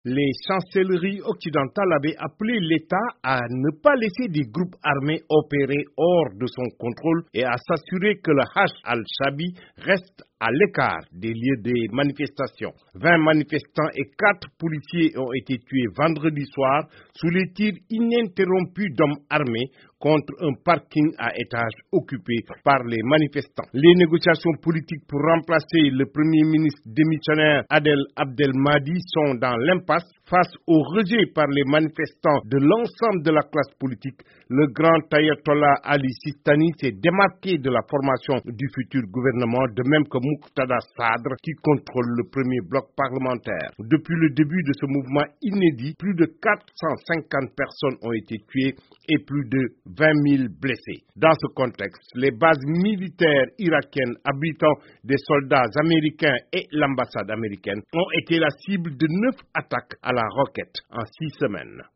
Les chancelleries occidentales avaient appelé l'État à ne pas laisser des groupes armés opérer hors de son contrôle et à s'assurer que le Hajj al-Shabi reste à l'écart des lieux des manifestations. 20 manifestants et 4 policiers ont été tués vendredi soir sous les tirs ininterrompus d'hommes armés contre un parking à étage occupé par les manifestants. Les négociations politiques pour remplacer le premier ministre démissionnaire Adel Abdelmahdi sont dans l'impasse face au rejet par les manifestants de l'ensemble de la classe politique. Le grand ayatollah Ali Sistani s'est démarqué de la formation du futur gouvernement, de même que Muqtada Sadr qui contrôle le premier bloc parlementaire. Depuis le début de ce mouvement inédit, plus de 450 personnes ont été tuées et plus de 20 000 blessés. Dans ce contexte, les bases militaires irakiennes abritant des soldats américains et l'ambassade américaine ont été la cible de 9 attaques à la roquette en 6 semaines.